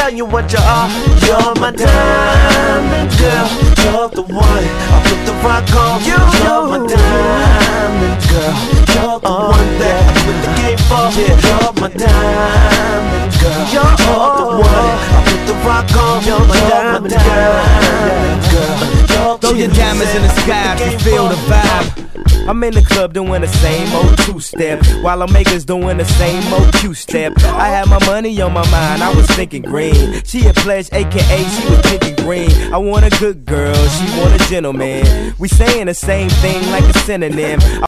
tell you what you are. You're my diamond girl. You're the one I put the rock on. You're my diamond girl. You're the one that I put the game for. You're my diamond girl. You're the one I put the rock on. You're my diamond girl. Throw your diamonds in the sky if you feel the vibe. I'm in the club doing the same old two-step, while I'm makers doing the same old Q-step. I had my money on my mind, I was thinking green. She a pledge, aka she was thinking green. I want a good girl, she want a gentleman. We saying the same thing like a synonym.